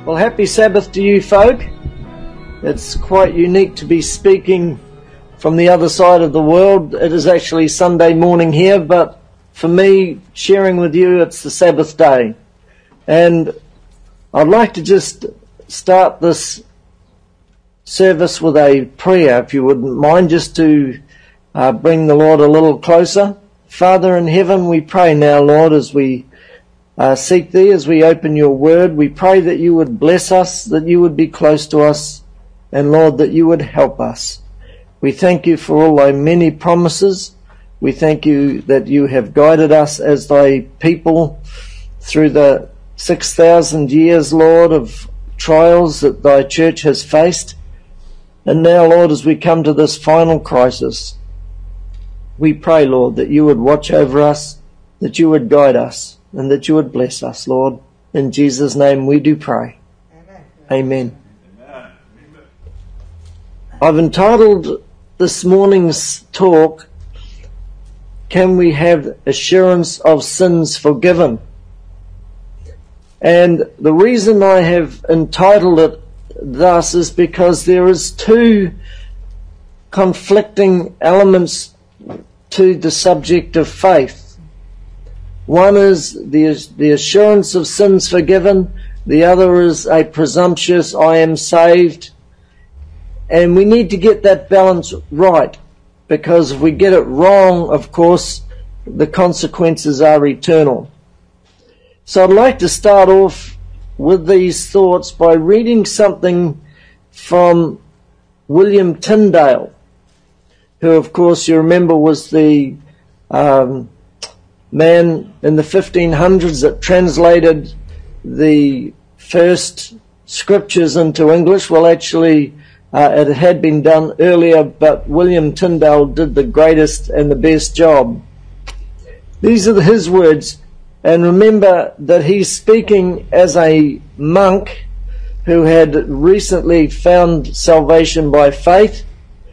Well, happy Sabbath to you folk. It's quite unique to be speaking from the other side of the world. It is actually Sunday morning here, but for me, sharing with you, it's the Sabbath day. And I'd like to just start this service with a prayer, if you wouldn't mind, just to bring the Lord a little closer. Father in heaven, we pray now, Lord, as we seek Thee, as we open Your Word, we pray that You would bless us, that You would be close to us, and Lord, that You would help us. We thank You for all Thy many promises. We thank You that You have guided us as Thy people through the 6,000 years, Lord, of trials that Thy church has faced. And now, Lord, as we come to this final crisis, we pray, Lord, that You would watch over us, that You would guide us, and that You would bless us, Lord. In Jesus' name we do pray. Amen. Amen. I've entitled this morning's talk, Can We Have Assurance of Sins Forgiven? And the reason I have entitled it thus is because there is two conflicting elements to the subject of faith. One is the assurance of sins forgiven. The other is a presumptuous, I am saved. And we need to get that balance right, because if we get it wrong, of course, the consequences are eternal. So I'd like to start off with these thoughts by reading something from William Tyndale, who, of course, you remember was the man in the 1500s that translated the first scriptures into English. Well, actually, it had been done earlier, but William Tyndale did the greatest and the best job. These are his words, and remember that he's speaking as a monk who had recently found salvation by faith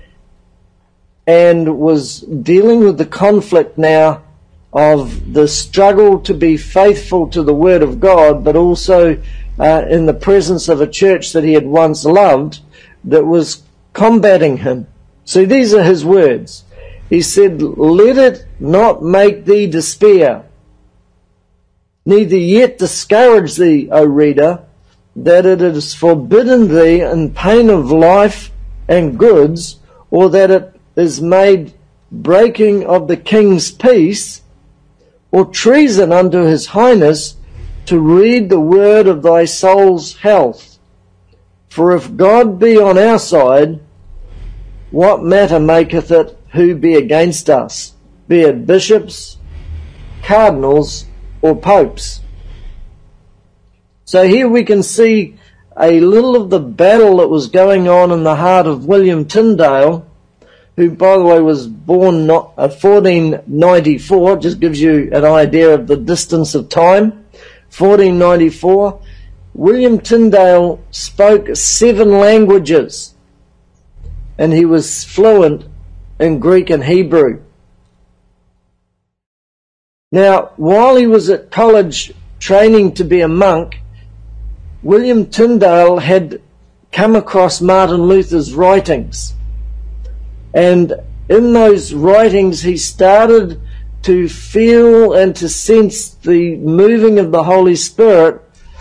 and was dealing with the conflict now of the struggle to be faithful to the Word of God, but also in the presence of a church that he had once loved that was combating him. So these are his words. He said, "Let it not make thee despair, neither yet discourage thee, O reader, that it is forbidden thee in pain of life and goods, or that it is made breaking of the king's peace, or treason unto his highness, to read the word of thy soul's health. For if God be on our side, what matter maketh it who be against us, be it bishops, cardinals, or popes?" So here we can see a little of the battle that was going on in the heart of William Tyndale, who, by the way, was born 1494, just gives you an idea of the distance of time. 1494. William Tyndale spoke 7 languages, and he was fluent in Greek and Hebrew. Now, while he was at college training to be a monk, William Tyndale had come across Martin Luther's writings. And in those writings, he started to feel and to sense the moving of the Holy Spirit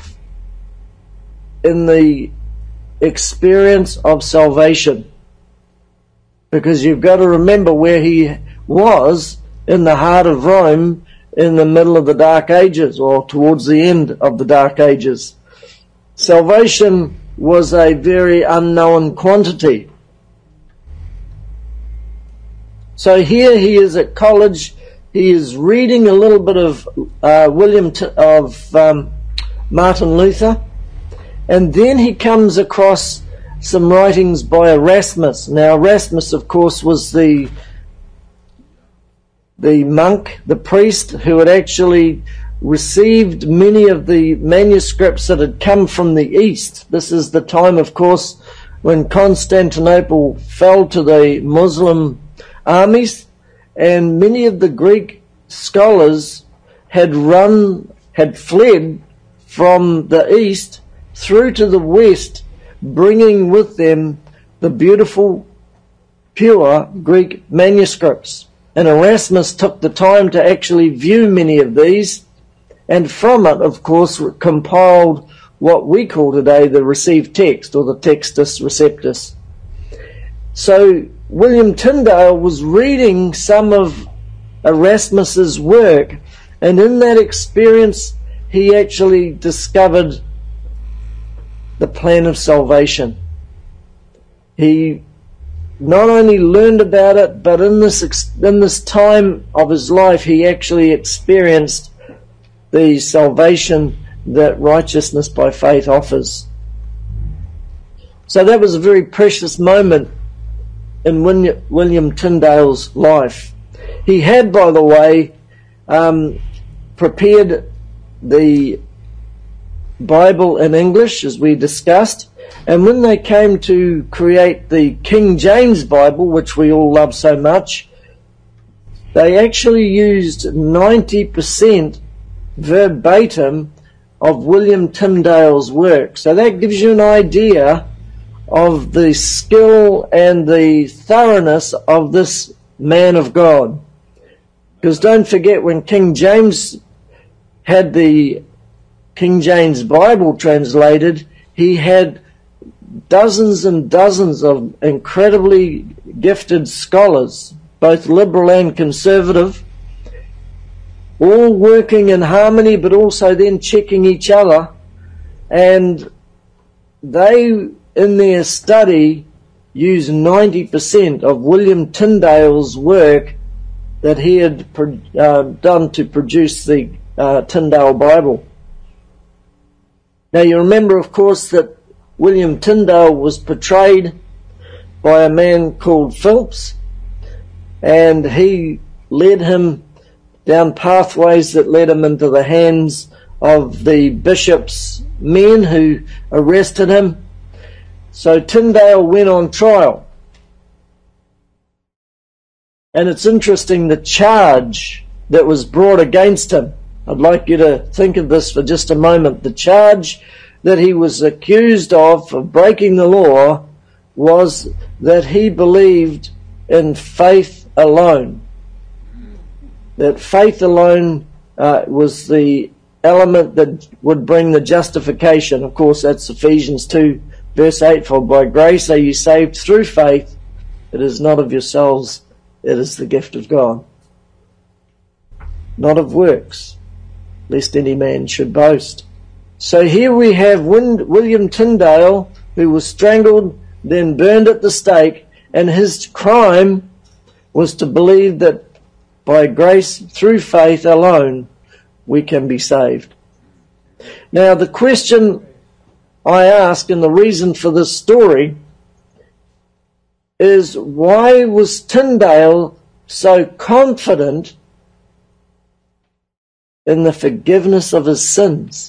in the experience of salvation. Because you've got to remember where he was in the heart of Rome in the middle of the Dark Ages, or towards the end of the Dark Ages. Salvation was a very unknown quantity. So here he is at college. He is reading a little bit of Martin Luther, and then he comes across some writings by Erasmus. Now, Erasmus, of course, was the monk, the priest, who had actually received many of the manuscripts that had come from the East. This is the time, of course, when Constantinople fell to the Muslim armies, and many of the Greek scholars had fled from the East through to the west, bringing with them the beautiful, pure Greek manuscripts. And Erasmus took the time to actually view many of these, and from it, of course, compiled what we call today the received text, or the Textus Receptus. So William Tyndale was reading some of Erasmus's work, and in that experience he actually discovered the plan of salvation. He not only learned about it, but in this time of his life he actually experienced the salvation that righteousness by faith offers. So that was a very precious moment in William Tyndale's life. He had, by the way, prepared the Bible in English, as we discussed, and when they came to create the King James Bible, which we all love so much, they actually used 90% verbatim of William Tyndale's work. So that gives you an idea of the skill and the thoroughness of this man of God. Because don't forget, when King James had the King James Bible translated, he had dozens and dozens of incredibly gifted scholars, both liberal and conservative, all working in harmony, but also then checking each other. And they, in their study, used 90% of William Tyndale's work that he had done to produce the Tyndale Bible. Now you remember, of course, that William Tyndale was portrayed by a man called Phelps, and he led him down pathways that led him into the hands of the bishop's men who arrested him. So Tyndale went on trial. And it's interesting, the charge that was brought against him. I'd like you to think of this for just a moment. The charge that he was accused of breaking the law was that he believed in faith alone. That faith alone was the element that would bring the justification. Of course, that's Ephesians 2, verse 8, for by grace are you saved through faith. It is not of yourselves, it is the gift of God. Not of works, lest any man should boast. So here we have William Tyndale, who was strangled, then burned at the stake, and his crime was to believe that by grace, through faith alone, we can be saved. Now, the question I ask, and the reason for this story, is why was Tyndale so confident in the forgiveness of his sins?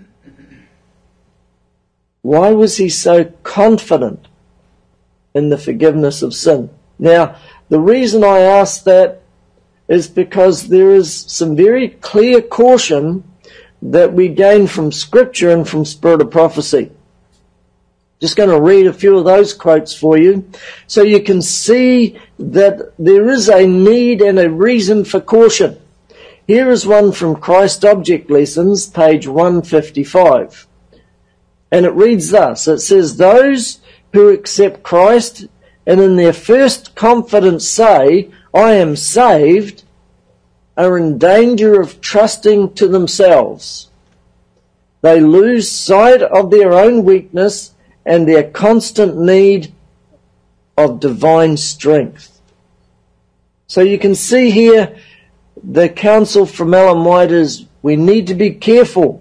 Why was he so confident in the forgiveness of sin? Now, the reason I ask that is because there is some very clear caution that we gain from Scripture and from Spirit of Prophecy. Just going to read a few of those quotes for you so you can see that there is a need and a reason for caution. Here is one from Christ Object Lessons, page 155. And it reads thus. It says, those who accept Christ and in their first confidence say, I am saved, are in danger of trusting to themselves. They lose sight of their own weakness and their constant need of divine strength. So you can see here the counsel from Ellen White is we need to be careful.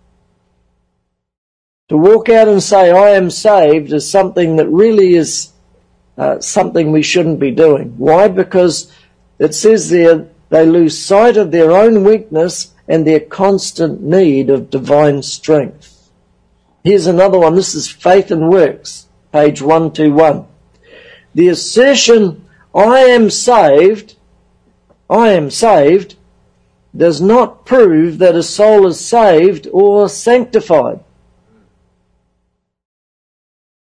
To walk out and say, I am saved, is something that really is something we shouldn't be doing. Why? Because it says there, they lose sight of their own weakness and their constant need of divine strength. Here's another one. This is Faith and Works, page 121. The assertion, I am saved, does not prove that a soul is saved or sanctified.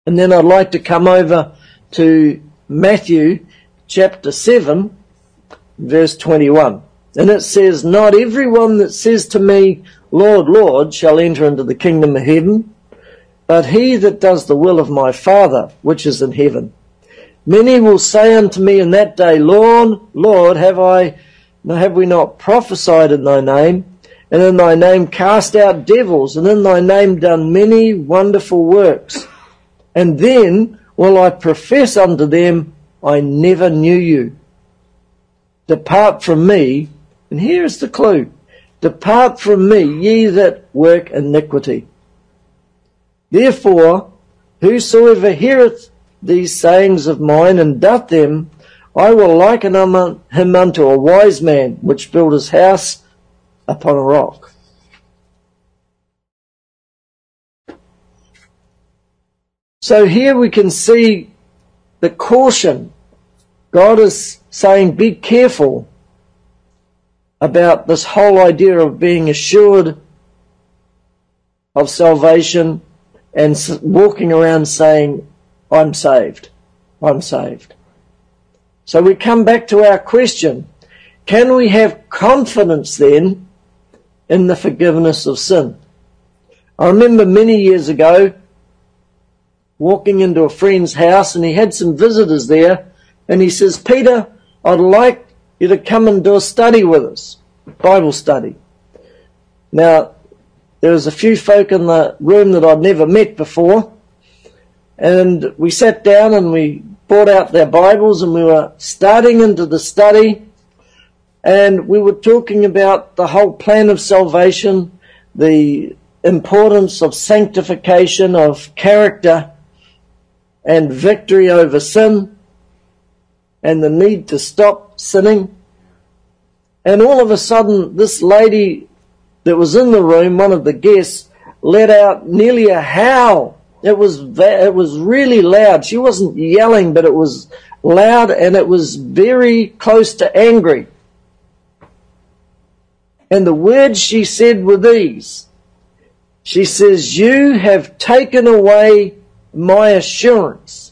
And then I'd like to come over to Matthew chapter 7, verse 21. And it says, "Not everyone that says to me, Lord, Lord, shall enter into the kingdom of heaven, but he that does the will of my Father, which is in heaven. Many will say unto me in that day, Lord, Lord, have we not prophesied in thy name, and in thy name cast out devils, and in thy name done many wonderful works? And then will I profess unto them, I never knew you. Depart from me," and here is the clue, "depart from me, ye that work iniquity. Therefore, whosoever heareth these sayings of mine and doth them, I will liken him unto a wise man, which built his house upon a rock." So here we can see the caution. God is saying, be careful about this whole idea of being assured of salvation and walking around saying, I'm saved, I'm saved. So we come back to our question, can we have confidence then in the forgiveness of sin? I remember many years ago walking into a friend's house, and he had some visitors there, and he says, "Peter, I'd like you to come and do a study with us, Bible study." Now, there was a few folk in the room that I'd never met before, and we sat down and we brought out their Bibles and we were starting into the study, and we were talking about the whole plan of salvation, the importance of sanctification, of character and victory over sin, and the need to stop sinning. And all of a sudden, this lady that was in the room, one of the guests, let out nearly a howl. It was really loud. She wasn't yelling, but it was loud, and it was very close to angry. And the words she said were these. She says, "You have taken away my assurance.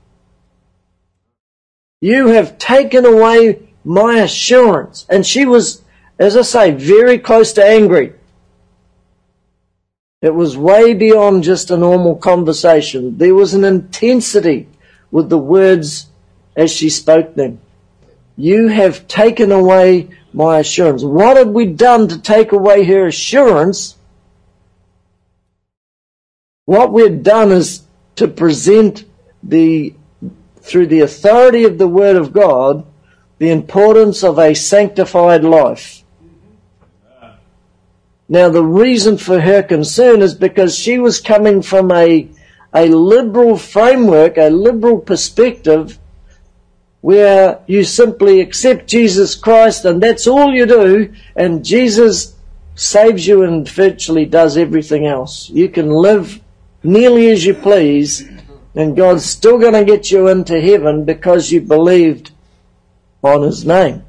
You have taken away my assurance." And she was, as I say, very close to angry. It was way beyond just a normal conversation. There was an intensity with the words as she spoke them. "You have taken away my assurance." What had we done to take away her assurance? What we've done is to present through the authority of the Word of God, the importance of a sanctified life. Now, the reason for her concern is because she was coming from a liberal framework, a liberal perspective, where you simply accept Jesus Christ and that's all you do, and Jesus saves you and virtually does everything else. You can live nearly as you please, and God's still going to get you into heaven because you believed on His name.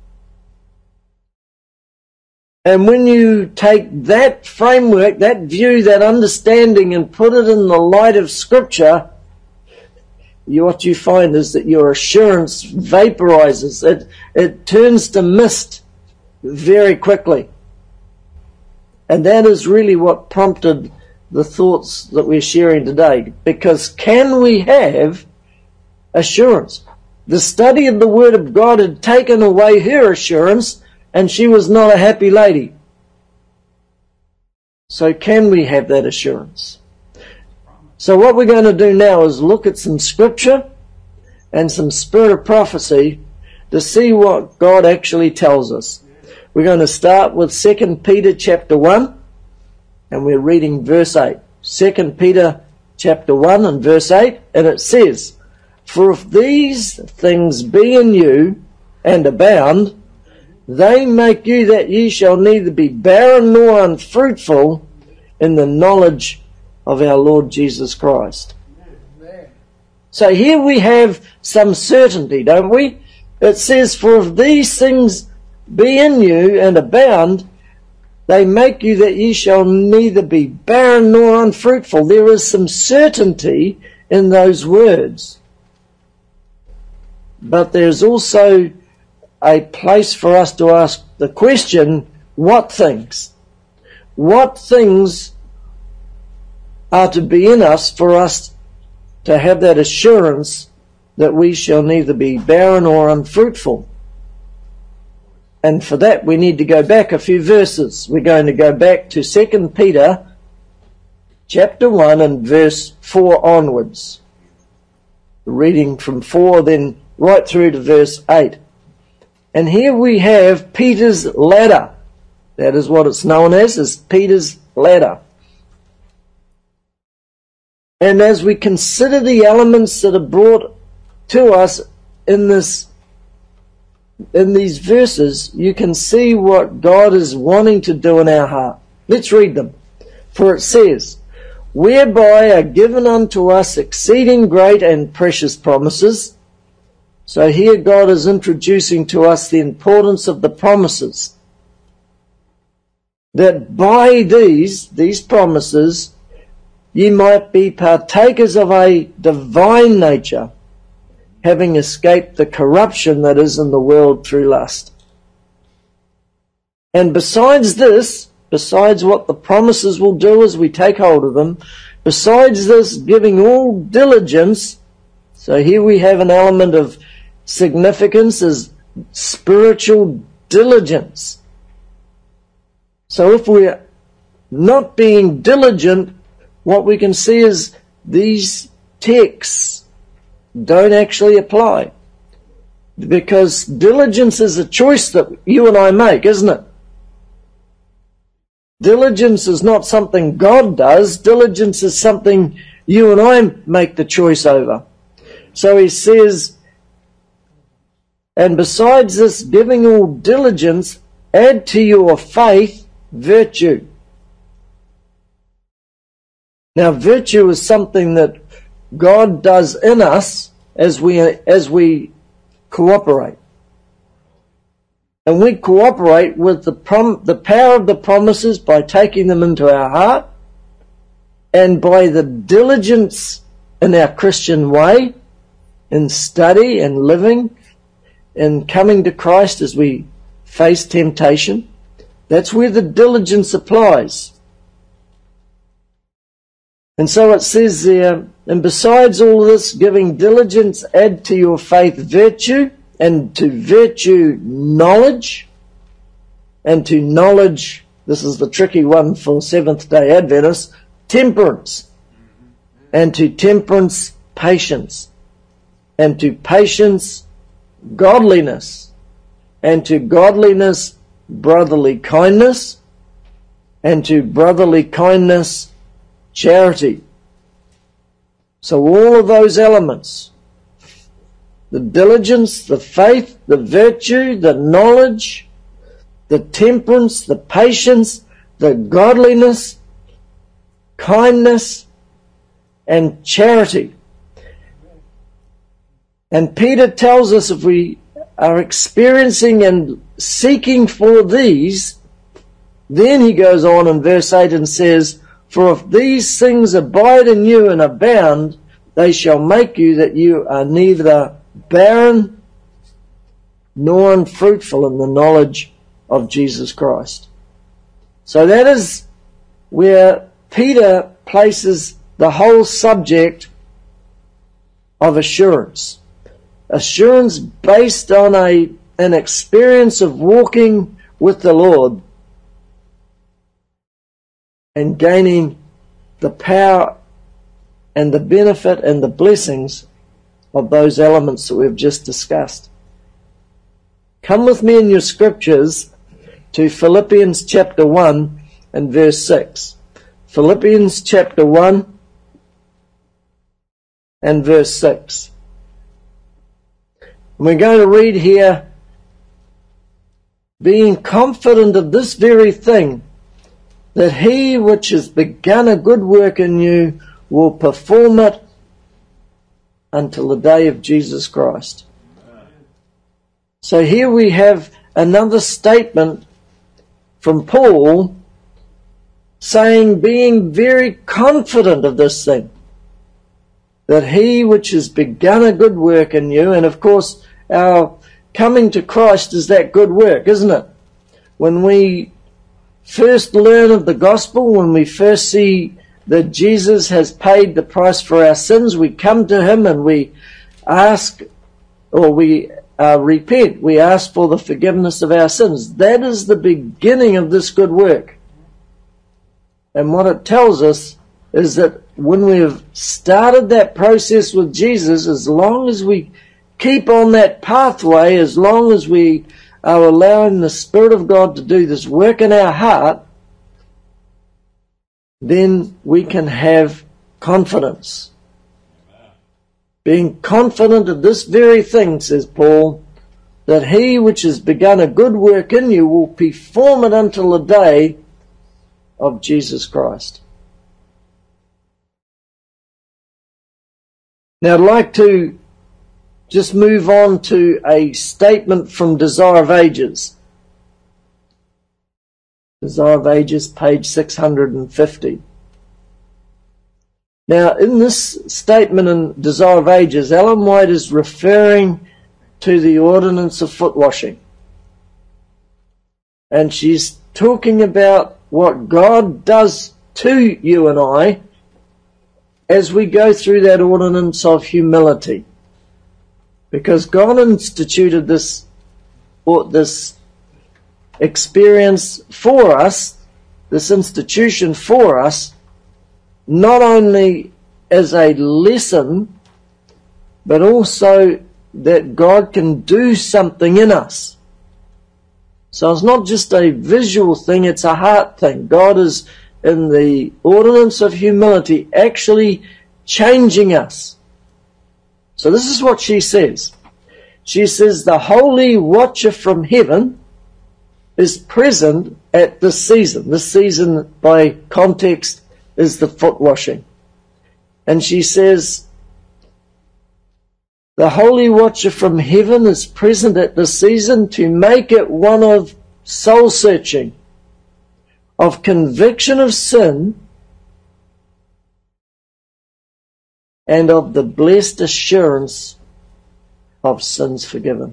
And when you take that framework, that view, that understanding, and put it in the light of Scripture, what you find is that your assurance vaporizes. It turns to mist very quickly. And that is really what prompted the thoughts that we're sharing today. Because can we have assurance? The study of the Word of God had taken away her assurance, and she was not a happy lady. So can we have that assurance? So what we're going to do now is look at some Scripture and some spirit of prophecy to see what God actually tells us. We're going to start with 2 Peter chapter 1, and we're reading verse 8. 2 Peter chapter 1 and verse 8, and it says, "For if these things be in you and abound, they make you that ye shall neither be barren nor unfruitful in the knowledge of our Lord Jesus Christ." Amen. So here we have some certainty, don't we? It says, "For if these things be in you and abound, they make you that ye shall neither be barren nor unfruitful." There is some certainty in those words. But there's also a place for us to ask the question, what things? What things are to be in us for us to have that assurance that we shall neither be barren or unfruitful? And for that we need to go back a few verses. We're going to go back to 2 Peter chapter 1 and verse 4 onwards. Reading from 4 then right through to verse 8. And here we have Peter's ladder. That is what it's known as, is Peter's ladder. And as we consider the elements that are brought to us in these verses, you can see what God is wanting to do in our heart. Let's read them. For it says, whereby are given unto us exceeding great and precious promises. So here God is introducing to us the importance of the promises. That by these promises, ye might be partakers of a divine nature, having escaped the corruption that is in the world through lust. And besides this, besides what the promises will do as we take hold of them, besides this, giving all diligence, so here we have an element of significance as spiritual diligence. So if we're not being diligent, what we can see is these texts don't actually apply. Because diligence is a choice that you and I make, isn't it? Diligence is not something God does. Diligence is something you and I make the choice over. So he says, and besides this, giving all diligence, add to your faith virtue. Now, virtue is something that God does in us as we cooperate. And we cooperate with the power of the promises by taking them into our heart and by the diligence in our Christian way, in study and living, in coming to Christ as we face temptation. That's where the diligence applies. And so it says there, and besides all this, giving diligence, add to your faith virtue, and to virtue knowledge, and to knowledge, this is the tricky one for Seventh-day Adventists, temperance, and to temperance patience, and to patience godliness, and to godliness brotherly kindness, and to brotherly kindness charity. So all of those elements, the diligence, the faith, the virtue, the knowledge, the temperance, the patience, the godliness, kindness, and charity. And Peter tells us if we are experiencing and seeking for these, then he goes on in verse 8 and says, for if these things abide in you and abound, they shall make you that you are neither barren nor unfruitful in the knowledge of Jesus Christ. So that is where Peter places the whole subject of assurance. Assurance based on an experience of walking with the Lord and gaining the power and the benefit and the blessings of those elements that we've just discussed. Come with me in your scriptures to Philippians chapter 1 and verse 6. Philippians chapter 1 and verse 6. And we're going to read here, being confident of this very thing, that he which has begun a good work in you will perform it until the day of Jesus Christ. So here we have another statement from Paul saying, being very confident of this thing. that he which has begun a good work in you, and of course our coming to Christ is that good work, isn't it? When we first learn of the gospel, when we first see that Jesus has paid the price for our sins, we come to him and we ask, or we repent, we ask for the forgiveness of our sins. That is the beginning of this good work. And what it tells us is that when we have started that process with Jesus, as long as we keep on that pathway, as long as we are allowing the Spirit of God to do this work in our heart, then we can have confidence. Being confident of this very thing, says Paul, that he which has begun a good work in you will perform it until the day of Jesus Christ. Now I'd like to just move on to a statement from Desire of Ages. Desire of Ages, page 650. Now, in this statement in Desire of Ages, Ellen White is referring to the ordinance of foot washing. And she's talking about what God does to you and I as we go through that ordinance of humility. Because God instituted this experience for us, this institution for us, not only as a lesson, but also that God can do something in us. So it's not just a visual thing, it's a heart thing. God is, in the ordinance of humility, actually changing us. So this is what she says. She says, the Holy Watcher from heaven is present at this season. This season, by context, is the foot washing. And she says, the Holy Watcher from heaven is present at this season to make it one of soul searching, of conviction of sin, and of the blessed assurance of sins forgiven.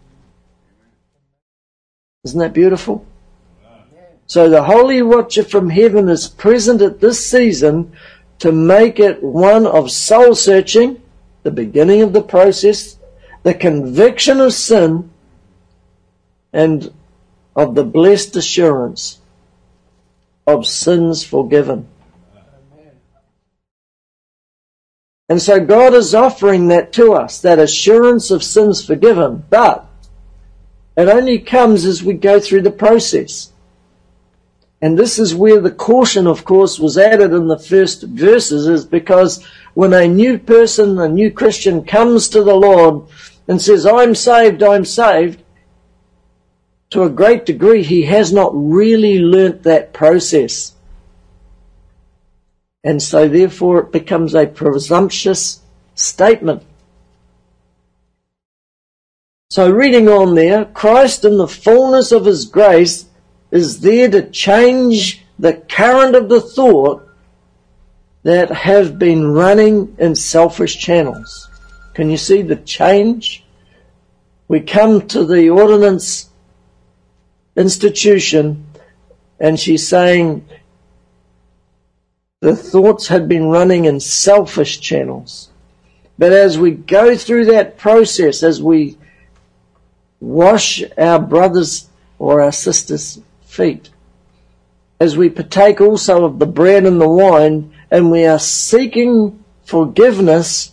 Isn't that beautiful? So the Holy Watcher from heaven is present at this season to make it one of soul searching, the beginning of the process, the conviction of sin, and of the blessed assurance of sins forgiven. And so God is offering that to us, that assurance of sins forgiven, but it only comes as we go through the process. And this is where the caution, of course, was added in the first verses, is because when a new person, a new Christian comes to the Lord and says, I'm saved, to a great degree he has not really learnt that process. And so therefore it becomes a presumptuous statement. So reading on there, Christ in the fullness of his grace is there to change the current of the thought that have been running in selfish channels. Can you see the change? We come to the ordinance institution and she's saying the thoughts had been running in selfish channels. But as we go through that process, as we wash our brothers or our sisters' feet, as we partake also of the bread and the wine, and we are seeking forgiveness,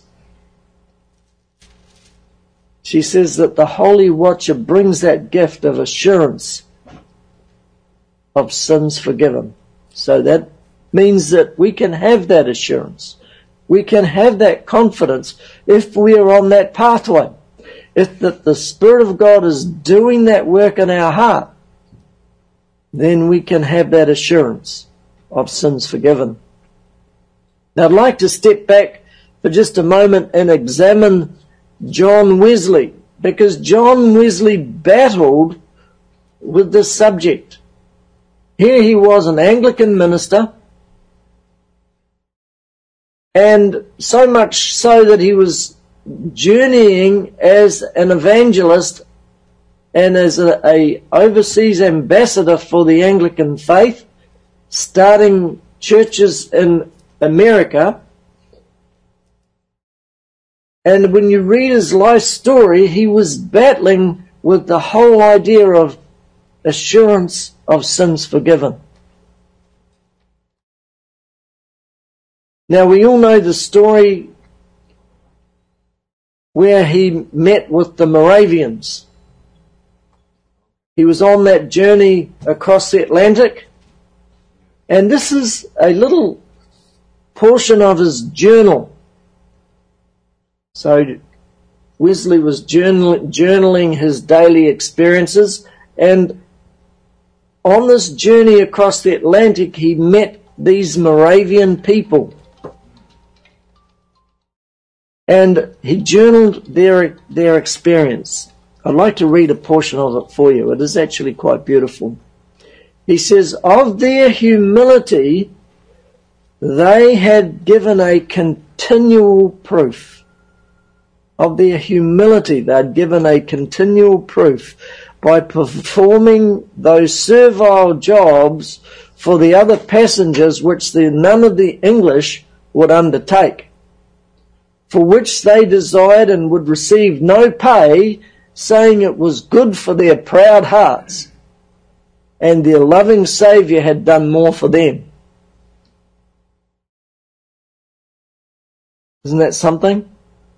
she says that the Holy Watcher brings that gift of assurance of sins forgiven. So that means that we can have that assurance. We can have that confidence if we are on that pathway. If that the Spirit of God is doing that work in our heart, then we can have that assurance of sins forgiven. Now I'd like to step back for just a moment and examine John Wesley, because John Wesley battled with this subject. Here he was, an Anglican minister, and so much so that he was journeying as an evangelist and as a overseas ambassador for the Anglican faith, starting churches in America. And when you read his life story, he was battling with the whole idea of assurance of sins forgiven. Now, we all know the story where he met with the Moravians. He was on that journey across the Atlantic, and this is a little portion of his journal. So Wesley was journaling his daily experiences, and on this journey across the Atlantic, he met these Moravian people. And he journaled their experience. I'd like to read a portion of it for you. It is actually quite beautiful. He says, of their humility, they had given a continual proof. Of their humility, they had given a continual proof by performing those servile jobs for the other passengers which none of the English would undertake, for which they desired and would receive no pay, saying it was good for their proud hearts, and their loving Saviour had done more for them. Isn't that something?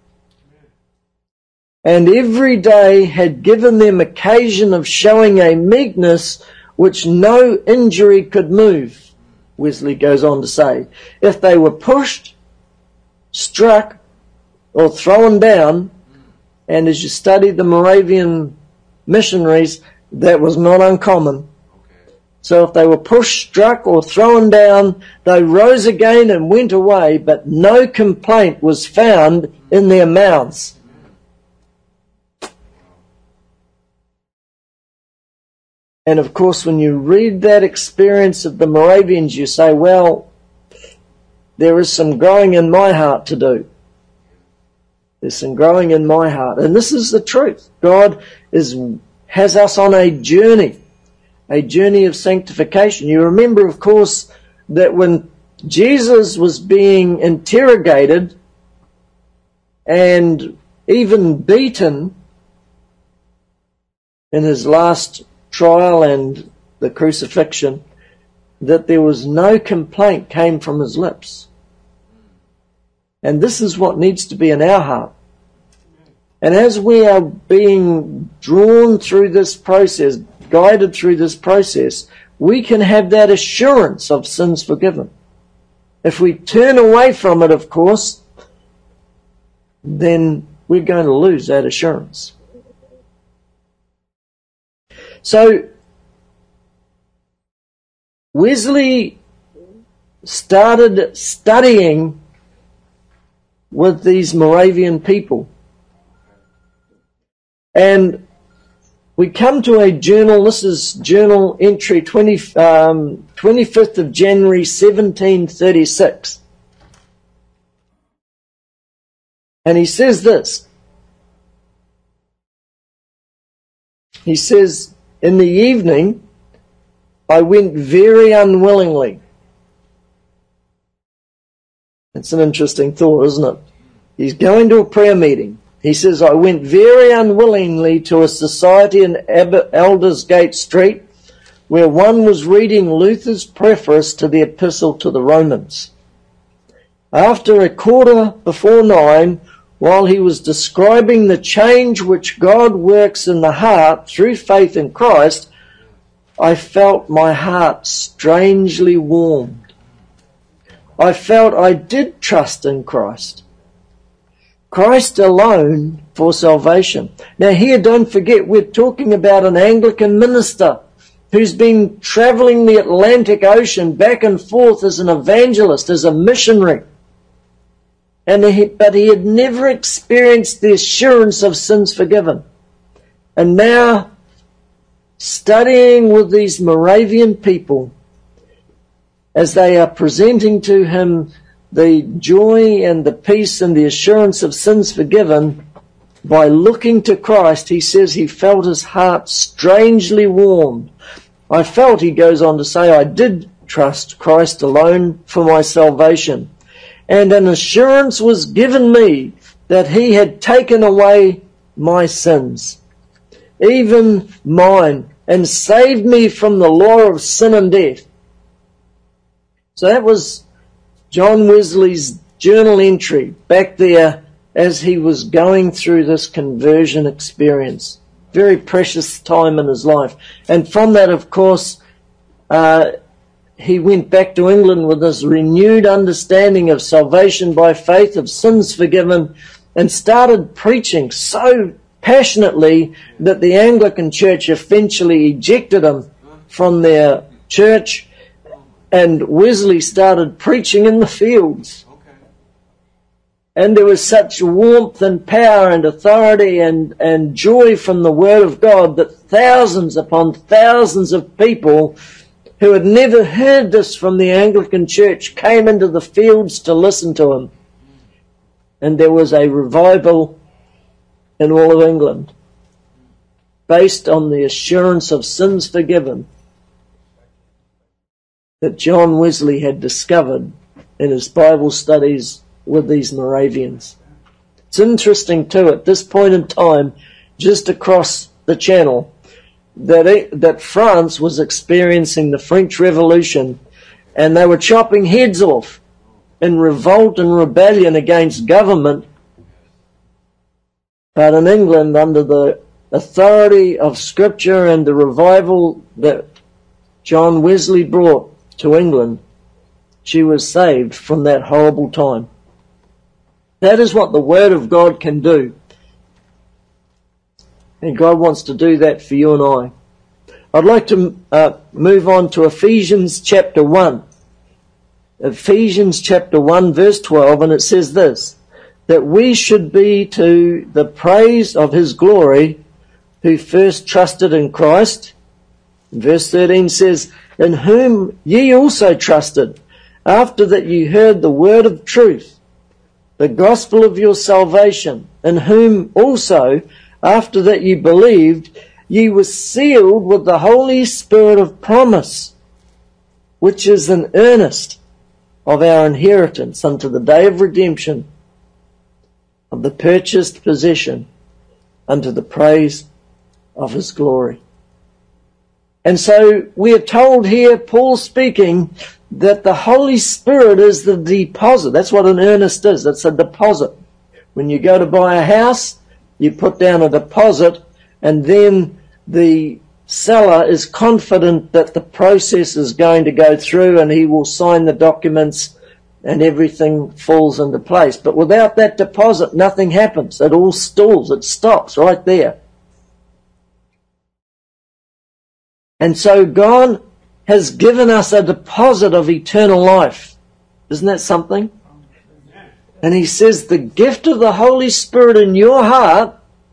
And every day had given them occasion of showing a meekness which no injury could move, Wesley goes on to say. If they were pushed, struck, or thrown down, and as you study the Moravian missionaries, that was not uncommon. So if they were pushed, struck, or thrown down, they rose again and went away, but no complaint was found in their mouths. And of course, when you read that experience of the Moravians, you say, well, there is some growing in my heart to do. There's some growing in my heart. And this is the truth. God has us on a journey of sanctification. You remember, of course, that when Jesus was being interrogated and even beaten in his last trial and the crucifixion, that there was no complaint came from his lips. And this is what needs to be in our heart. And as we are being drawn through this process, guided through this process, we can have that assurance of sins forgiven. If we turn away from it, of course, then we're going to lose that assurance. So, Wesley started studying with these Moravian people. And we come to a journal, this is journal entry 25th of January 1736. And he says this. He says, in the evening, I went very unwillingly. It's an interesting thought, isn't it? He's going to a prayer meeting. He says, I went very unwillingly to a society in Aldersgate Street where one was reading Luther's preface to the Epistle to the Romans. After 9:15, while he was describing the change which God works in the heart through faith in Christ, I felt my heart strangely warmed. I felt I did trust in Christ. Christ alone for salvation. Now here, don't forget, we're talking about an Anglican minister who's been travelling the Atlantic Ocean back and forth as an evangelist, as a missionary. But he had never experienced the assurance of sins forgiven. And now, studying with these Moravian people, as they are presenting to him the joy and the peace and the assurance of sins forgiven by looking to Christ, he says he felt his heart strangely warmed. I felt, he goes on to say, I did trust Christ alone for my salvation. And an assurance was given me that he had taken away my sins, even mine, and saved me from the law of sin and death. So that was John Wesley's journal entry back there as he was going through this conversion experience. Very precious time in his life. And from that, of course, he went back to England with this renewed understanding of salvation by faith, of sins forgiven, and started preaching so passionately that the Anglican Church eventually ejected him from their church, and Wesley started preaching in the fields. And there was such warmth and power and authority and joy from the Word of God that thousands upon thousands of people who had never heard this from the Anglican Church came into the fields to listen to him. And there was a revival in all of England based on the assurance of sins forgiven that John Wesley had discovered in his Bible studies with these Moravians. It's interesting too, at this point in time, just across the channel, that France was experiencing the French Revolution, and they were chopping heads off in revolt and rebellion against government. But in England, under the authority of Scripture and the revival that John Wesley brought to England, she was saved from that horrible time. That is what the Word of God can do. And God wants to do that for you and I. I'd like to move on to Ephesians chapter 1. Ephesians chapter 1 verse 12, and it says this, that we should be to the praise of His glory who first trusted in Christ. Verse 13 says, in whom ye also trusted, after that ye heard the word of truth, the gospel of your salvation, in whom also, after that ye believed, ye were sealed with the Holy Spirit of promise, which is an earnest of our inheritance unto the day of redemption, of the purchased possession, unto the praise of His glory. And so we are told here, Paul speaking, that the Holy Spirit is the deposit. That's what an earnest is. It's a deposit. When you go to buy a house, you put down a deposit, and then the seller is confident that the process is going to go through and he will sign the documents and everything falls into place. But without that deposit, nothing happens. It all stalls. It stops right there. And so God has given us a deposit of eternal life. Isn't that something? And He says the gift of the Holy Spirit in your heart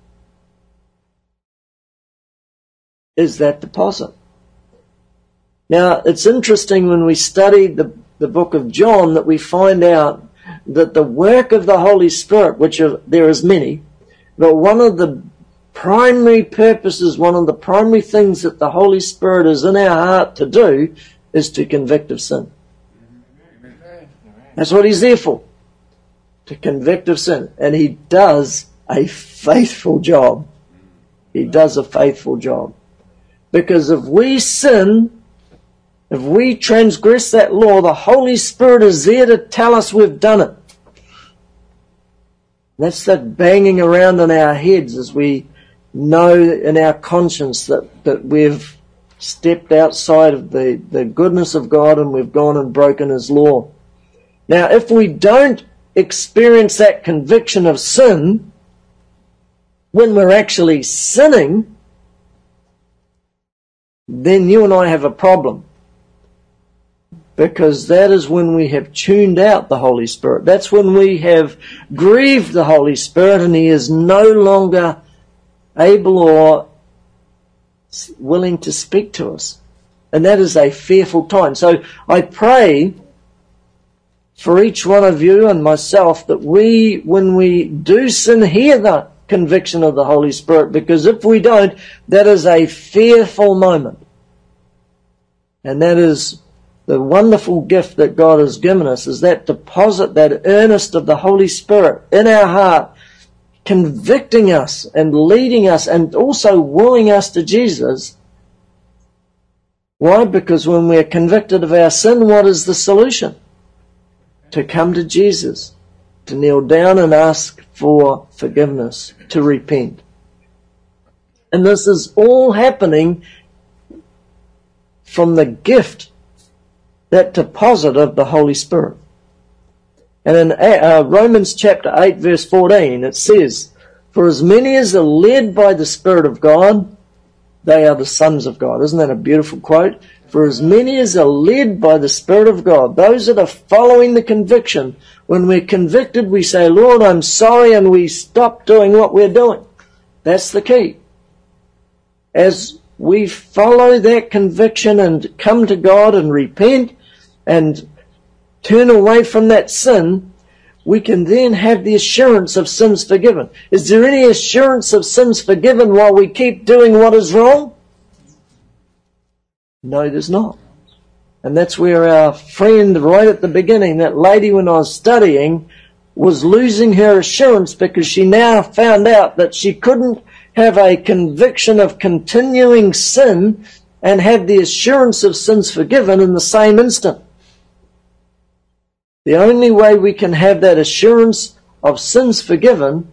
is that deposit. Now, it's interesting when we study the book of John that we find out that the work of the Holy Spirit, there is many, but one of the primary purposes, one of the primary things that the Holy Spirit is in our heart to do is to convict of sin. That's what He's there for, to convict of sin. And He does a faithful job. He does a faithful job. Because if we sin, if we transgress that law, the Holy Spirit is there to tell us we've done it. That's that banging around in our heads as we know in our conscience that we've stepped outside of the goodness of God and we've gone and broken His law. Now, if we don't experience that conviction of sin when we're actually sinning, then you and I have a problem. Because that is when we have tuned out the Holy Spirit. That's when we have grieved the Holy Spirit and He is no longer able or willing to speak to us. And that is a fearful time. So I pray for each one of you and myself that we, when we do sin, hear the conviction of the Holy Spirit, because if we don't, that is a fearful moment. And that is the wonderful gift that God has given us, is that deposit, that earnest of the Holy Spirit in our heart, convicting us and leading us and also wooing us to Jesus. Why? Because when we're convicted of our sin, what is the solution? To come to Jesus, to kneel down and ask for forgiveness, to repent. And this is all happening from the gift, that deposit of the Holy Spirit. And in Romans chapter 8 verse 14 it says, "For as many as are led by the Spirit of God, they are the sons of God." Isn't that a beautiful quote? For as many as are led by the Spirit of God, those that are following the conviction. When we're convicted, we say, "Lord, I'm sorry," and we stop doing what we're doing. That's the key. As we follow that conviction and come to God and repent and turn away from that sin, we can then have the assurance of sins forgiven. Is there any assurance of sins forgiven while we keep doing what is wrong? No, there's not. And that's where our friend right at the beginning, that lady when I was studying, was losing her assurance, because she now found out that she couldn't have a conviction of continuing sin and have the assurance of sins forgiven in the same instant. The only way we can have that assurance of sins forgiven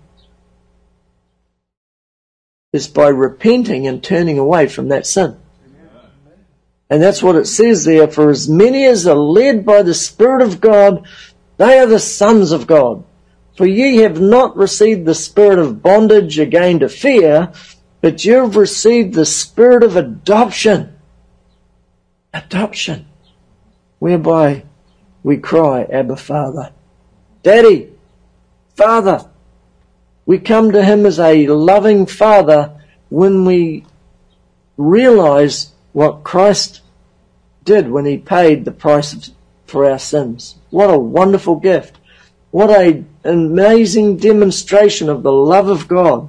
is by repenting and turning away from that sin. And that's what it says there. For as many as are led by the Spirit of God, they are the sons of God. For ye have not received the spirit of bondage again to fear, but you have received the spirit of adoption. Adoption. Whereby we cry, Abba, Father. Daddy, Father. We come to Him as a loving Father when we realize what Christ did when He paid the price for our sins. What a wonderful gift. What an amazing demonstration of the love of God.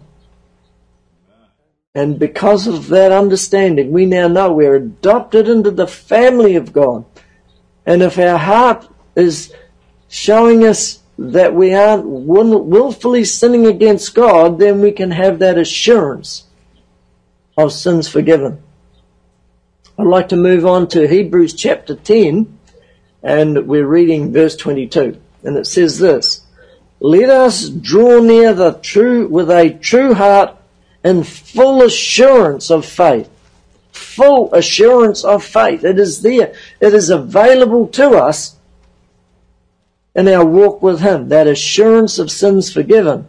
And because of that understanding, we now know we're adopted into the family of God. And if our heart is showing us that we aren't willfully sinning against God, then we can have that assurance of sins forgiven. I'd like to move on to Hebrews chapter 10, and we're reading verse 22. And it says this, "Let us draw near with a true heart in full assurance of faith." Full assurance of faith. It is there. It is available to us in our walk with Him, that assurance of sins forgiven.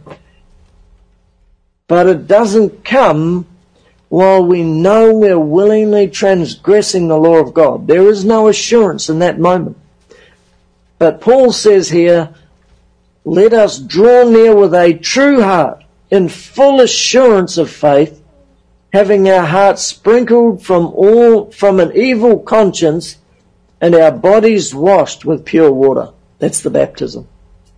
But it doesn't come while we know we're willingly transgressing the law of God. There is no assurance in that moment. But Paul says here, let us draw near with a true heart, in full assurance of faith, having our hearts sprinkled from an evil conscience and our bodies washed with pure water. That's the baptism.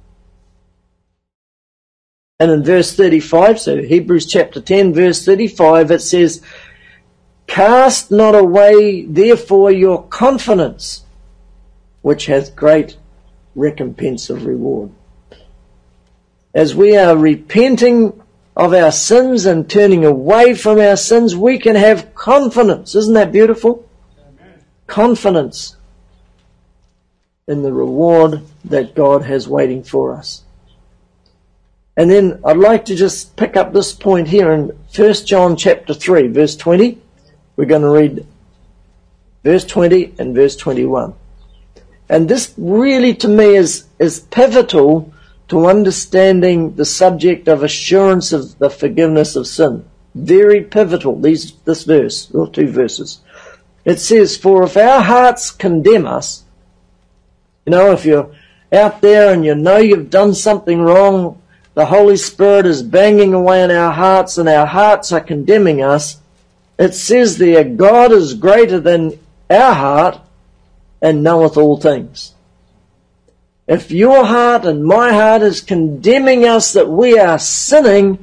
And in verse 35, so Hebrews chapter 10, verse 35, it says, "Cast not away therefore your confidence, which hath great recompense of reward." As we are repenting of our sins and turning away from our sins, we can have confidence. Isn't that beautiful? Amen. Confidence in the reward that God has waiting for us. And then I'd like to just pick up this point here in 1 John chapter 3, verse 20. We're going to read verse 20 and verse 21. And this really to me is pivotal to understanding the subject of assurance of the forgiveness of sin. Very pivotal, this verse, or two verses. It says, "For if our hearts condemn us," if you're out there and you know you've done something wrong, the Holy Spirit is banging away in our hearts and our hearts are condemning us. It says there, God is greater than our heart and knoweth all things. If your heart and my heart is condemning us that we are sinning,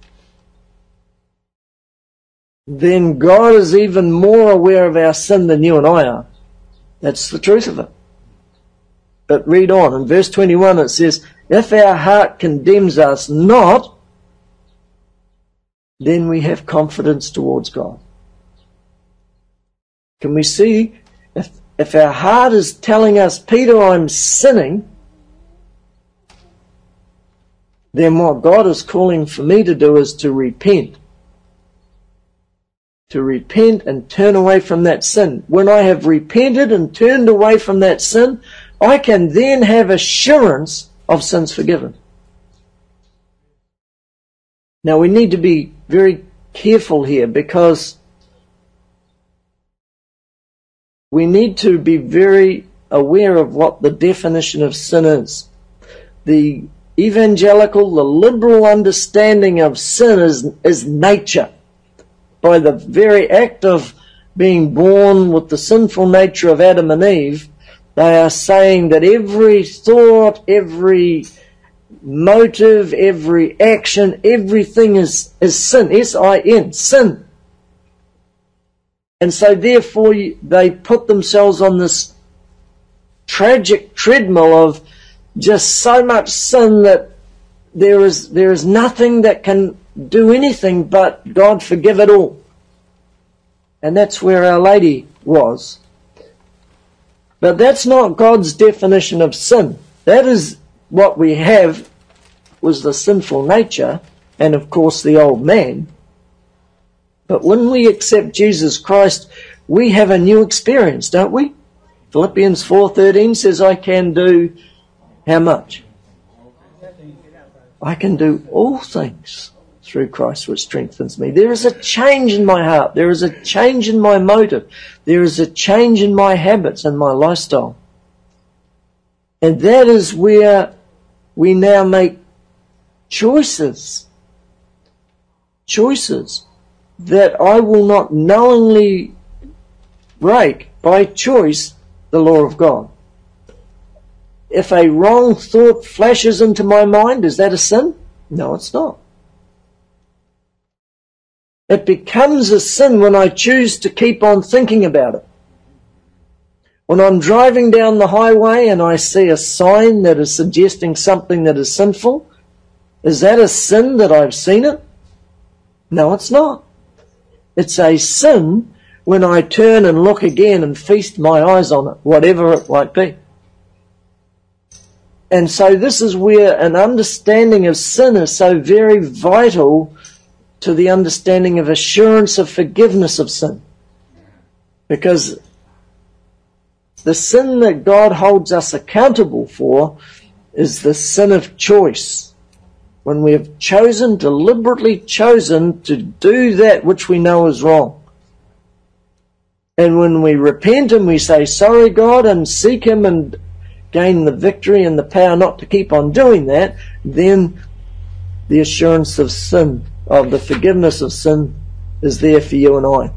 then God is even more aware of our sin than you and I are. That's the truth of it. But read on. In verse 21 it says, if our heart condemns us not, then we have confidence towards God. Can we see? If our heart is telling us, Peter, I'm sinning, then what God is calling for me to do is to repent. To repent and turn away from that sin. When I have repented and turned away from that sin, I can then have assurance of sins forgiven. Now we need to be very careful here, because we need to be very aware of what the definition of sin is. The evangelical, the liberal understanding of sin is nature. By the very act of being born with the sinful nature of Adam and Eve, they are saying that every thought, every motive, every action, everything is sin. S-I-N, sin. And so therefore they put themselves on this tragic treadmill of just so much sin that there is nothing that can do anything but God forgive it all. And that's where Our Lady was. But that's not God's definition of sin. That is what we have, was the sinful nature and of course the old man. But when we accept Jesus Christ, we have a new experience, don't we? Philippians 4:13 says, I can do how much? I can do all things through Christ which strengthens me. There is a change in my heart. There is a change in my motive. There is a change in my habits and my lifestyle. And that is where we now make choices. Choices that I will not knowingly break by choice the law of God. If a wrong thought flashes into my mind, is that a sin? No, it's not. It becomes a sin when I choose to keep on thinking about it. When I'm driving down the highway and I see a sign that is suggesting something that is sinful, is that a sin that I've seen it? No, it's not. It's a sin when I turn and look again and feast my eyes on it, whatever it might be. And so this is where an understanding of sin is so very vital to the understanding of assurance of forgiveness of sin. Because the sin that God holds us accountable for is the sin of choice. When we have chosen, deliberately chosen to do that which we know is wrong. And when we repent and we say, sorry God, and seek Him and gain the victory and the power not to keep on doing that, then the assurance of sin, of the forgiveness of sin, is there for you and I.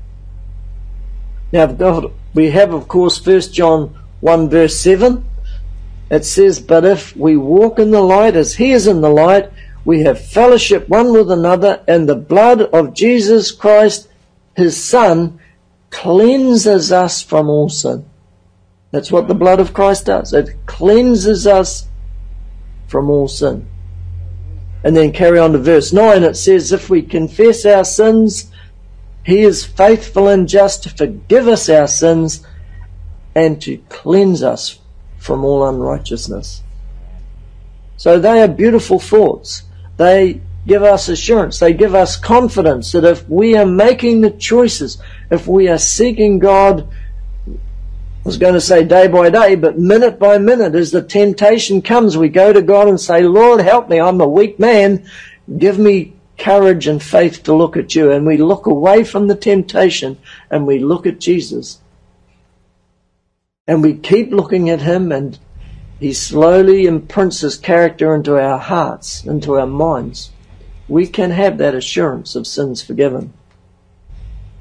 Now, we have, of course, 1 John 1 verse 7. It says, but if we walk in the light as He is in the light, we have fellowship one with another, and the blood of Jesus Christ, His Son, cleanses us from all sin. That's what the blood of Christ does. It cleanses us from all sin. And then carry on to verse 9. It says, if we confess our sins, He is faithful and just to forgive us our sins and to cleanse us from all unrighteousness. So they are beautiful thoughts. They give us assurance. They give us confidence that if we are making the choices, if we are seeking God, I was going to say day by day, but minute by minute, as the temptation comes, we go to God and say, Lord, help me. I'm a weak man. Give me courage and faith to look at you. And we look away from the temptation and we look at Jesus. And we keep looking at Him, and He slowly imprints His character into our hearts, into our minds. We can have that assurance of sins forgiven.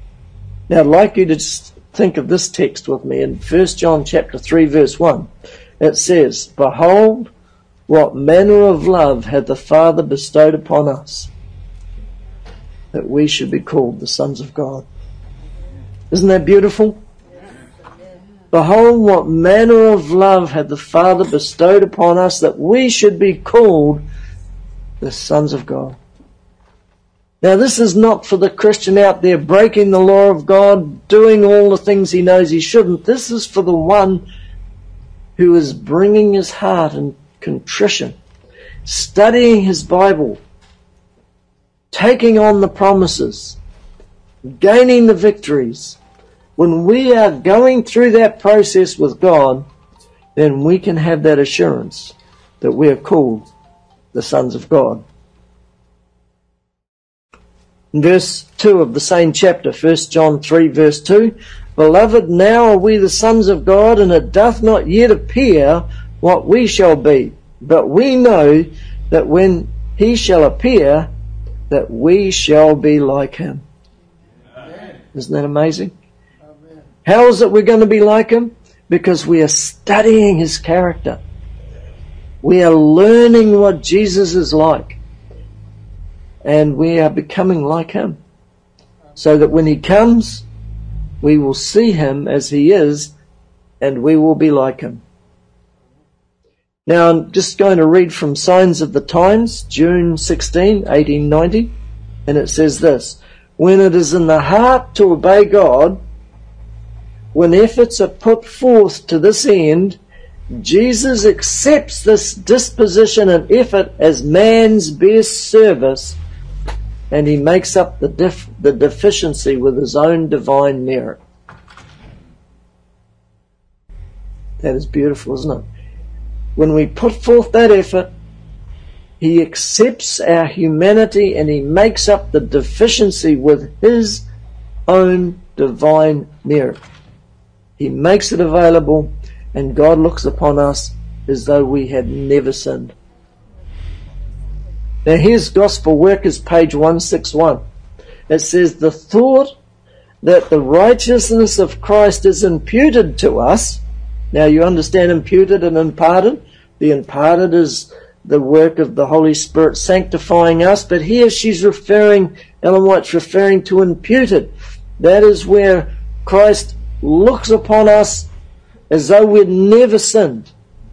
Now I'd like you to just think of this text with me in 1 John chapter 3 verse 1. it says, "Behold, what manner of love hath the Father bestowed upon us, that we should be called the sons of God." Isn't that beautiful? Behold, what manner of love hath the Father bestowed upon us, that we should be called the sons of God. Now, this is not for the Christian out there breaking the law of God, doing all the things he knows he shouldn't. This is for the one who is bringing his heart in contrition, studying his Bible, taking on the promises, gaining the victories. When we are going through that process with God, then we can have that assurance that we are called the sons of God. In verse 2 of the same chapter, 1 John 3 verse 2, "Beloved, now are we the sons of God, and it doth not yet appear what we shall be. But we know that when he shall appear, that we shall be like him." Amen. Isn't that amazing? Amen. How is it we're going to be like him? Because we are studying his character. We are learning what Jesus is like. And we are becoming like him. So that when he comes, we will see him as he is, and we will be like him. Now I'm just going to read from Signs of the Times, June 16, 1890, and it says this: "When it is in the heart to obey God, when efforts are put forth to this end, Jesus accepts this disposition and effort as man's best service, and he makes up the deficiency with his own divine merit." That is beautiful, isn't it? When we put forth that effort, he accepts our humanity and he makes up the deficiency with his own divine merit. He makes it available, and God looks upon us as though we had never sinned. Now here's Gospel Workers, page 161. It says, "The thought that the righteousness of Christ is imputed to us." Now you understand imputed and imparted. The imparted is the work of the Holy Spirit sanctifying us, but here Ellen White's referring to imputed. That is where Christ looks upon us as though we'd never sinned.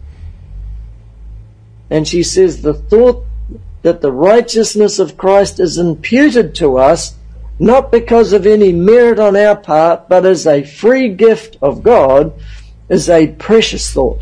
And she says, the thought that the righteousness of Christ is imputed to us, not because of any merit on our part, but as a free gift of God, is a precious thought.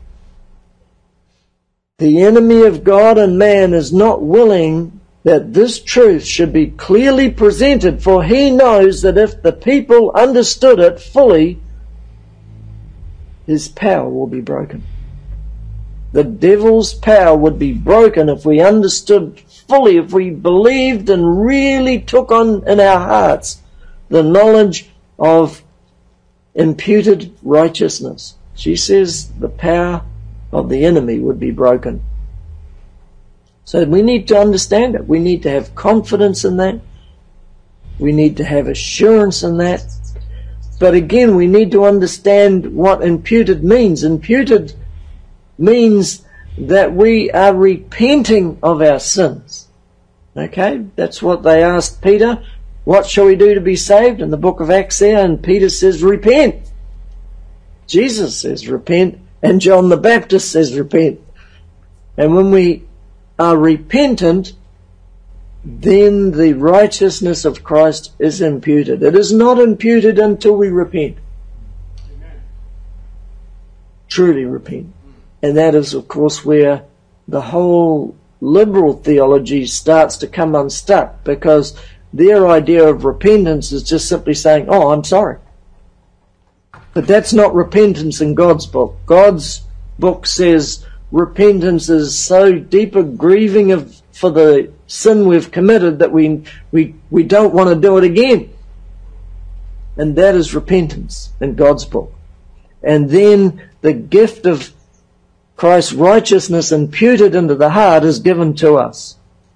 The enemy of God and man is not willing that this truth should be clearly presented, for he knows that if the people understood it fully, his power will be broken. The devil's power would be broken if we understood fully, if we believed and really took on in our hearts the knowledge of imputed righteousness. She says the power of the enemy would be broken. So we need to understand it. We need to have confidence in that. We need to have assurance in that. But again, we need to understand what imputed means. Imputed means that we are repenting of our sins. Okay? That's what they asked Peter. What shall we do to be saved? In the book of Acts there, and Peter says, repent. Jesus says, repent. And John the Baptist says, repent. And when we are repentant, then the righteousness of Christ is imputed. It is not imputed until we repent. Amen. Truly repent. And that is, of course, where the whole liberal theology starts to come unstuck, because their idea of repentance is just simply saying, oh, I'm sorry. But that's not repentance in God's book. God's book says repentance is so deep a grieving for the sin we've committed that we don't want to do it again. And that is repentance in God's book. And then the gift of Christ's righteousness imputed into the heart is given to us.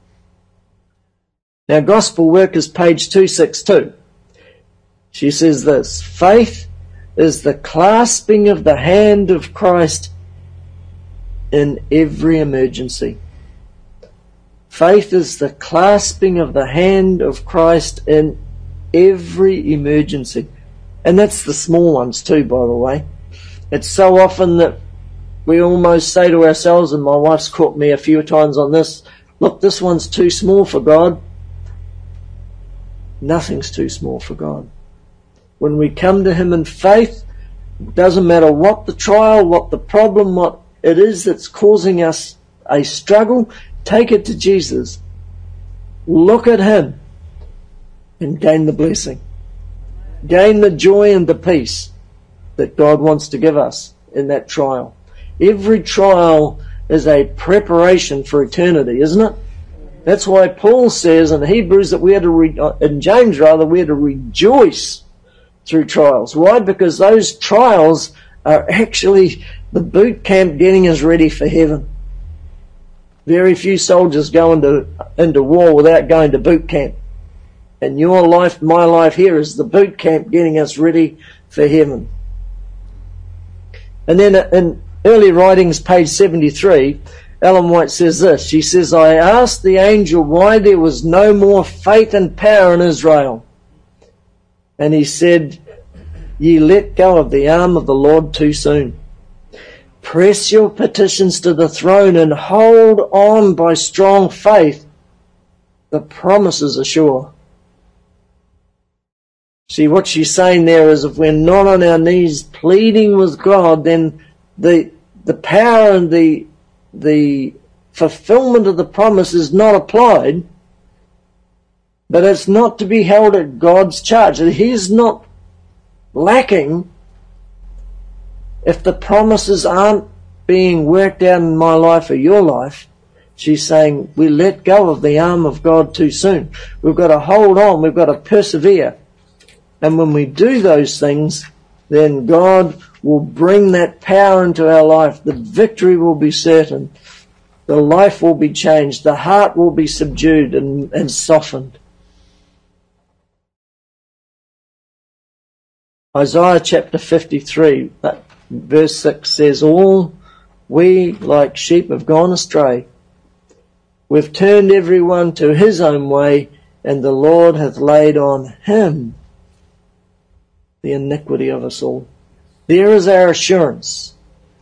Now, Gospel Workers, page 262. She says this: faith is the clasping of the hand of Christ in every emergency. Faith is the clasping of the hand of Christ in every emergency. And that's the small ones too, by the way. It's so often that we almost say to ourselves, and my wife's caught me a few times on this, look, this one's too small for God. Nothing's too small for God. When we come to Him in faith, it doesn't matter what the trial, what the problem, what it is that's causing us a struggle, take it to Jesus. Look at Him and gain the blessing. Gain the joy and the peace that God wants to give us in that trial. Every trial is a preparation for eternity, isn't it? That's why Paul says in Hebrews that we are to, in James rather, we are to rejoice through trials. Why? Because those trials are actually the boot camp getting us ready for heaven. Very few soldiers go into war without going to boot camp. And your life, my life here is the boot camp getting us ready for heaven. And then in early writings, page 73, Ellen White says this. She says, I asked the angel why there was no more faith and power in Israel. And he said, ye let go of the arm of the Lord too soon. Press your petitions to the throne and hold on by strong faith. The promises are sure. See, what she's saying there is if we're not on our knees pleading with God, then the power and the fulfillment of the promise is not applied, but it's not to be held at God's charge. He's not lacking if the promises aren't being worked out in my life or your life. She's saying we let go of the arm of God too soon. We've got to hold on. We've got to persevere. And when we do those things, then God will bring that power into our life. The victory will be certain. The life will be changed. The heart will be subdued and softened. Isaiah chapter 53, verse 6 says, all we like sheep have gone astray. We've turned everyone to his own way, and the Lord hath laid on him the iniquity of us all. There is our assurance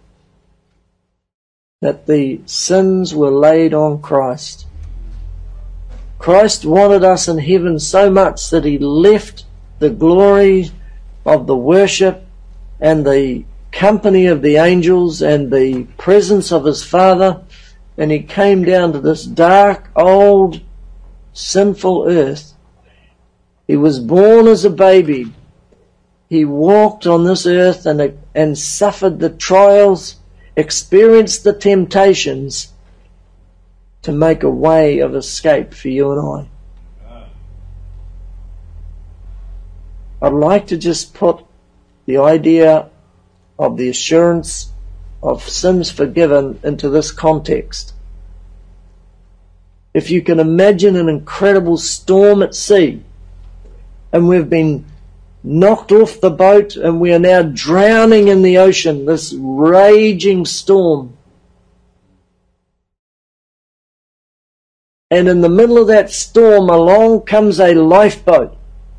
that the sins were laid on Christ. Christ wanted us in heaven so much that he left the glory of the worship and the company of the angels and the presence of his Father, and he came down to this dark, old, sinful earth. He was born as a baby. He walked on this earth and suffered the trials, experienced the temptations to make a way of escape for you and I. I'd like to just put the idea of the assurance of sins forgiven into this context. If you can imagine an incredible storm at sea, and we've been knocked off the boat and we are now drowning in the ocean, this raging storm. And in the middle of that storm, along comes a lifeboat.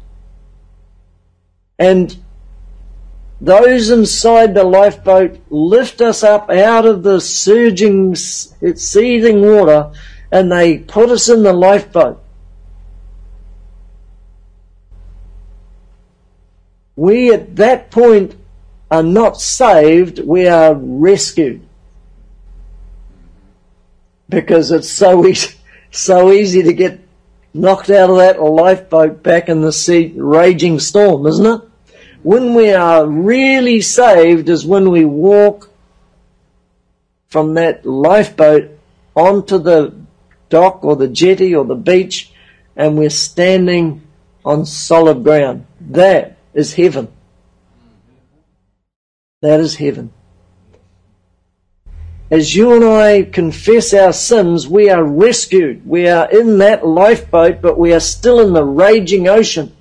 And those inside the lifeboat lift us up out of the surging, seething water, and they put us in the lifeboat. We at that point are not saved, we are rescued. Because it's so easy to get knocked out of that lifeboat back in the sea, raging storm, isn't it? When we are really saved is when we walk from that lifeboat onto the dock or the jetty or the beach, and we're standing on solid ground. That is heaven. That is heaven. As you and I confess our sins, we are rescued. We are in that lifeboat, but we are still in the raging ocean.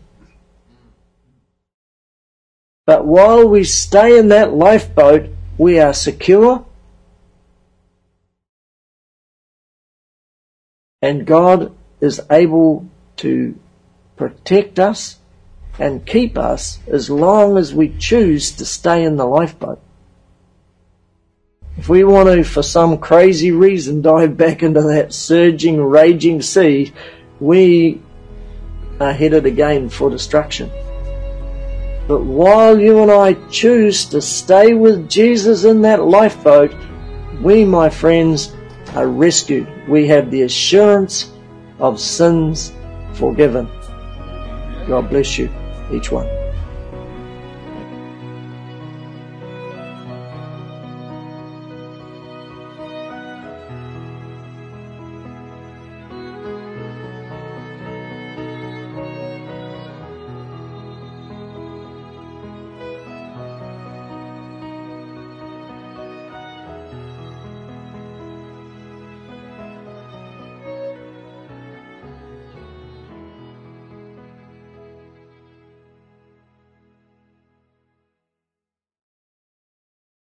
But while we stay in that lifeboat, we are secure, And God is able to protect us and keep us as long as we choose to stay in the lifeboat. If we want to, for some crazy reason, dive back into that surging, raging sea, we are headed again for destruction. But while you and I choose to stay with Jesus in that lifeboat, we, my friends, are rescued. We have the assurance of sins forgiven. God bless you, each one.